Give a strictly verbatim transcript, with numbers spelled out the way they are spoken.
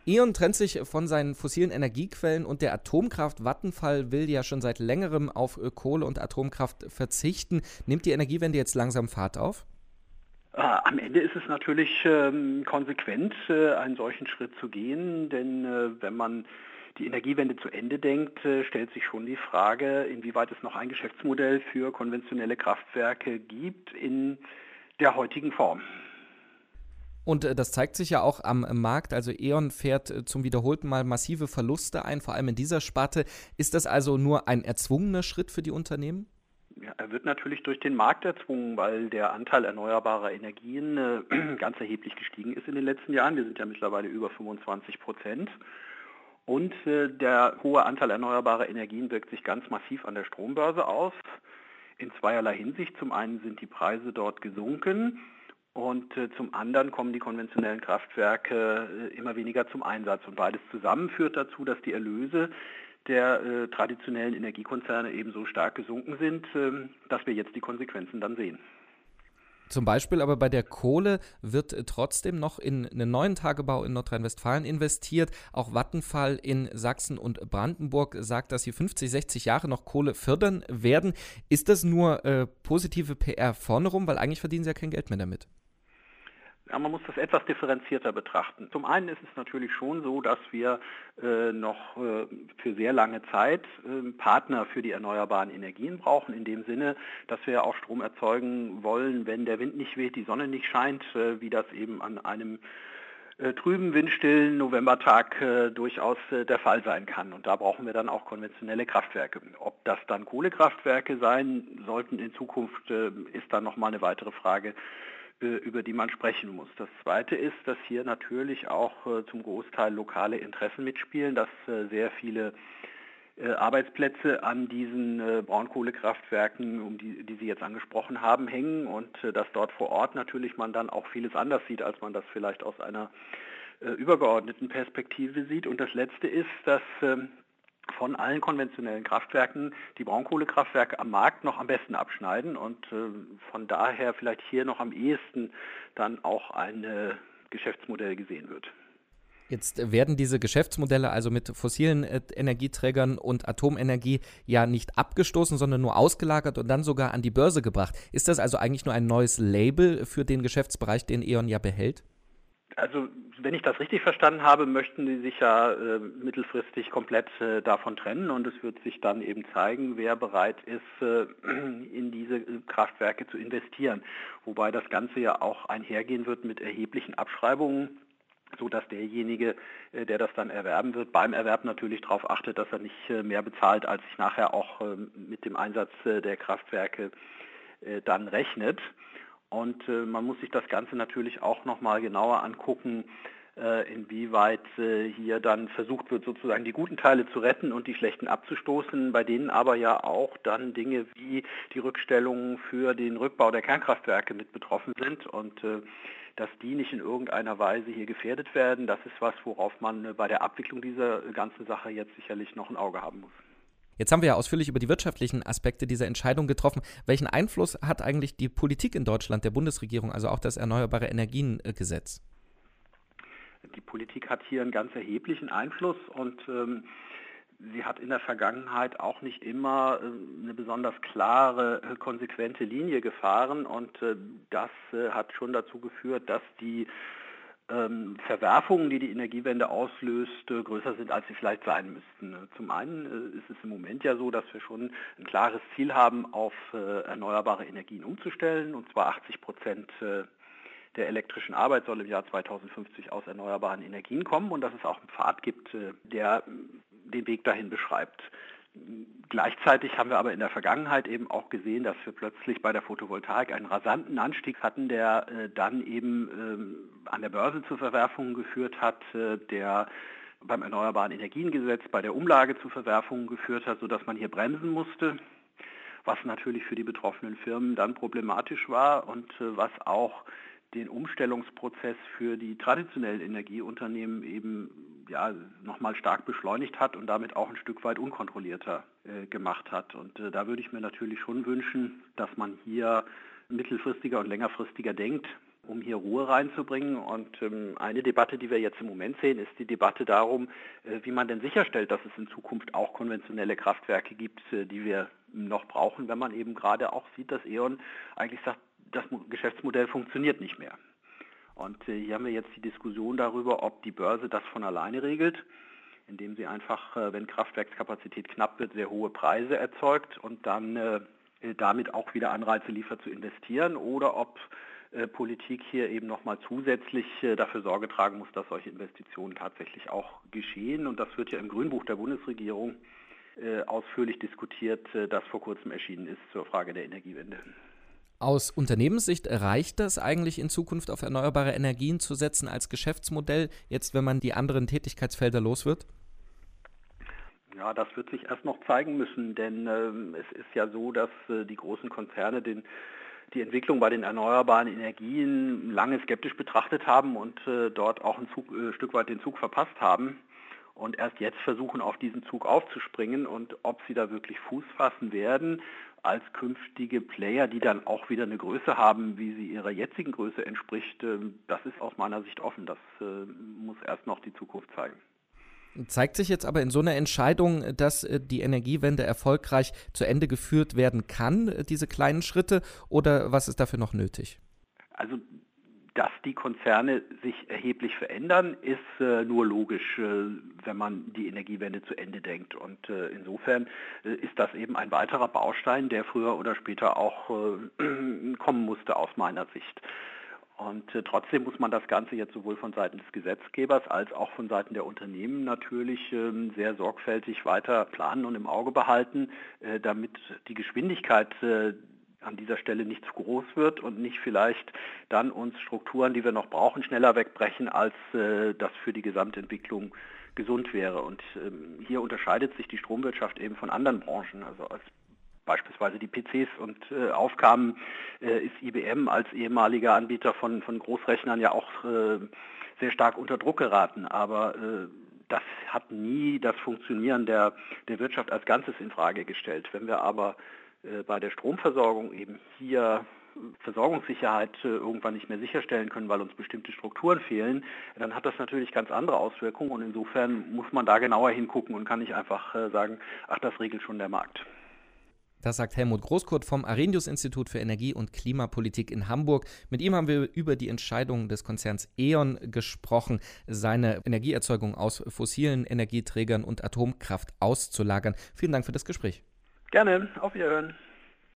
E.ON trennt sich von seinen fossilen Energiequellen und der Atomkraft. Vattenfall will ja schon seit längerem auf äh, Kohle und Atomkraft verzichten. Nimmt die Energiewende jetzt langsam Fahrt auf? Äh, Am Ende ist es natürlich ähm, konsequent, äh, einen solchen Schritt zu gehen, denn äh, wenn man die Energiewende zu Ende denkt, äh, stellt sich schon die Frage, inwieweit es noch ein Geschäftsmodell für konventionelle Kraftwerke gibt in der heutigen Form. Und äh, das zeigt sich ja auch am äh, Markt. Also E.ON fährt äh, zum wiederholten Mal massive Verluste ein, vor allem in dieser Sparte. Ist das also nur ein erzwungener Schritt für die Unternehmen? Ja, er wird natürlich durch den Markt erzwungen, weil der Anteil erneuerbarer Energien äh, ganz erheblich gestiegen ist in den letzten Jahren. Wir sind ja mittlerweile über fünfundzwanzig Prozent. Und äh, der hohe Anteil erneuerbarer Energien wirkt sich ganz massiv an der Strombörse aus. In zweierlei Hinsicht. Zum einen sind die Preise dort gesunken und äh, zum anderen kommen die konventionellen Kraftwerke äh, immer weniger zum Einsatz. Und beides zusammen führt dazu, dass die Erlöse der äh, traditionellen Energiekonzerne eben so stark gesunken sind, äh, dass wir jetzt die Konsequenzen dann sehen. Zum Beispiel aber bei der Kohle wird äh, trotzdem noch in einen neuen Tagebau in Nordrhein-Westfalen investiert. Auch Vattenfall in Sachsen und Brandenburg sagt, dass sie fünfzig, sechzig Jahre noch Kohle fördern werden. Ist das nur äh, positive P R vorne rum? Weil eigentlich verdienen sie ja kein Geld mehr damit. Ja, man muss das etwas differenzierter betrachten. Zum einen ist es natürlich schon so, dass wir äh, noch äh, für sehr lange Zeit äh, Partner für die erneuerbaren Energien brauchen, in dem Sinne, dass wir auch Strom erzeugen wollen, wenn der Wind nicht weht, die Sonne nicht scheint, äh, wie das eben an einem äh, trüben, windstillen Novembertag äh, durchaus äh, der Fall sein kann. Und da brauchen wir dann auch konventionelle Kraftwerke. Ob das dann Kohlekraftwerke sein sollten in Zukunft, äh, ist dann nochmal eine weitere Frage, über die man sprechen muss. Das Zweite ist, dass hier natürlich auch äh, zum Großteil lokale Interessen mitspielen, dass äh, sehr viele äh, Arbeitsplätze an diesen äh, Braunkohlekraftwerken, um die, die Sie jetzt angesprochen haben, hängen und äh, dass dort vor Ort natürlich man dann auch vieles anders sieht, als man das vielleicht aus einer äh, übergeordneten Perspektive sieht. Und das Letzte ist, dass ähm, von allen konventionellen Kraftwerken die Braunkohlekraftwerke am Markt noch am besten abschneiden und äh, von daher vielleicht hier noch am ehesten dann auch ein äh, Geschäftsmodell gesehen wird. Jetzt werden diese Geschäftsmodelle also mit fossilen äh, Energieträgern und Atomenergie ja nicht abgestoßen, sondern nur ausgelagert und dann sogar an die Börse gebracht. Ist das also eigentlich nur ein neues Label für den Geschäftsbereich, den E.ON ja behält? Also wenn ich das richtig verstanden habe, möchten Sie sich ja äh, mittelfristig komplett äh, davon trennen und es wird sich dann eben zeigen, wer bereit ist, äh, in diese Kraftwerke zu investieren. Wobei das Ganze ja auch einhergehen wird mit erheblichen Abschreibungen, sodass derjenige, äh, der das dann erwerben wird, beim Erwerb natürlich darauf achtet, dass er nicht äh, mehr bezahlt, als sich nachher auch äh, mit dem Einsatz äh, der Kraftwerke äh, dann rechnet. Und äh, man muss sich das Ganze natürlich auch nochmal genauer angucken, äh, inwieweit äh, hier dann versucht wird, sozusagen die guten Teile zu retten und die schlechten abzustoßen, bei denen aber ja auch dann Dinge wie die Rückstellungen für den Rückbau der Kernkraftwerke mit betroffen sind und äh, dass die nicht in irgendeiner Weise hier gefährdet werden. Das ist was, worauf man äh, bei der Abwicklung dieser ganzen Sache jetzt sicherlich noch ein Auge haben muss. Jetzt haben wir ja ausführlich über die wirtschaftlichen Aspekte dieser Entscheidung getroffen. Welchen Einfluss hat eigentlich die Politik in Deutschland, der Bundesregierung, also auch das Erneuerbare Energien-Gesetz? Die Politik hat hier einen ganz erheblichen Einfluss und ähm, sie hat in der Vergangenheit auch nicht immer äh, eine besonders klare, äh, konsequente Linie gefahren und äh, das äh, hat schon dazu geführt, dass die ähm, Verwerfungen, die die Energiewende auslöst, äh, größer sind, als sie vielleicht sein müssten. Äh, Zum einen äh, ist es im Moment ja so, dass wir schon ein klares Ziel haben, auf äh, erneuerbare Energien umzustellen, und zwar achtzig Prozent äh, der elektrischen Arbeit soll im Jahr zweitausendfünfzig aus erneuerbaren Energien kommen und dass es auch einen Pfad gibt, äh, der äh, den Weg dahin beschreibt. Gleichzeitig haben wir aber in der Vergangenheit eben auch gesehen, dass wir plötzlich bei der Photovoltaik einen rasanten Anstieg hatten, der äh, dann eben ähm, an der Börse zu Verwerfungen geführt hat, äh, der beim Erneuerbaren Energiengesetz bei der Umlage zu Verwerfungen geführt hat, sodass man hier bremsen musste, was natürlich für die betroffenen Firmen dann problematisch war und äh, was auch den Umstellungsprozess für die traditionellen Energieunternehmen eben ja, nochmal stark beschleunigt hat und damit auch ein Stück weit unkontrollierter äh, gemacht hat. Und äh, da würde ich mir natürlich schon wünschen, dass man hier mittelfristiger und längerfristiger denkt um hier Ruhe reinzubringen. Und ähm, eine Debatte, die wir jetzt im Moment sehen, ist die Debatte darum, äh, wie man denn sicherstellt, dass es in Zukunft auch konventionelle Kraftwerke gibt, äh, die wir noch brauchen, wenn man eben gerade auch sieht, dass E.ON eigentlich sagt, das Geschäftsmodell funktioniert nicht mehr. Und äh, hier haben wir jetzt die Diskussion darüber, ob die Börse das von alleine regelt, indem sie einfach, äh, wenn Kraftwerkskapazität knapp wird, sehr hohe Preise erzeugt und dann äh, damit auch wieder Anreize liefert zu investieren, oder ob äh, Politik hier eben nochmal zusätzlich äh, dafür Sorge tragen muss, dass solche Investitionen tatsächlich auch geschehen. Und das wird ja im Grünbuch der Bundesregierung äh, ausführlich diskutiert, äh, das vor kurzem erschienen ist zur Frage der Energiewende. Aus Unternehmenssicht reicht das eigentlich in Zukunft auf erneuerbare Energien zu setzen als Geschäftsmodell, jetzt wenn man die anderen Tätigkeitsfelder los wird? Ja, das wird sich erst noch zeigen müssen, denn ähm, es ist ja so, dass äh, die großen Konzerne den, die Entwicklung bei den erneuerbaren Energien lange skeptisch betrachtet haben und äh, dort auch ein Zug, äh, Stück weit den Zug verpasst haben und erst jetzt versuchen, auf diesen Zug aufzuspringen. Und ob sie da wirklich Fuß fassen werden als künftige Player, die dann auch wieder eine Größe haben, wie sie ihrer jetzigen Größe entspricht, äh, das ist aus meiner Sicht offen. Das äh, muss erst noch die Zukunft zeigen. Zeigt sich jetzt aber in so einer Entscheidung, dass die Energiewende erfolgreich zu Ende geführt werden kann, diese kleinen Schritte, oder was ist dafür noch nötig? Also, dass die Konzerne sich erheblich verändern, ist äh, nur logisch, äh, wenn man die Energiewende zu Ende denkt. Und äh, insofern äh, ist das eben ein weiterer Baustein, der früher oder später auch äh, kommen musste aus meiner Sicht. Und äh, trotzdem muss man das Ganze jetzt sowohl von Seiten des Gesetzgebers als auch von Seiten der Unternehmen natürlich ähm, sehr sorgfältig weiter planen und im Auge behalten, äh, damit die Geschwindigkeit äh, an dieser Stelle nicht zu groß wird und nicht vielleicht dann uns Strukturen, die wir noch brauchen, schneller wegbrechen, als äh, das für die Gesamtentwicklung gesund wäre. Und ähm, hier unterscheidet sich die Stromwirtschaft eben von anderen Branchen. Also als beispielsweise die P Cs und äh, aufkamen, äh, ist I B M als ehemaliger Anbieter von, von Großrechnern ja auch äh, sehr stark unter Druck geraten. Aber äh, das hat nie das Funktionieren der, der Wirtschaft als Ganzes in Frage gestellt. Wenn wir aber äh, bei der Stromversorgung eben hier Versorgungssicherheit äh, irgendwann nicht mehr sicherstellen können, weil uns bestimmte Strukturen fehlen, dann hat das natürlich ganz andere Auswirkungen. Und insofern muss man da genauer hingucken und kann nicht einfach äh, sagen, ach, das regelt schon der Markt. Das sagt Helmut Großkurt vom Arrhenius-Institut für Energie- und Klimapolitik in Hamburg. Mit ihm haben wir über die Entscheidung des Konzerns E.ON gesprochen, seine Energieerzeugung aus fossilen Energieträgern und Atomkraft auszulagern. Vielen Dank für das Gespräch. Gerne, auf Wiederhören.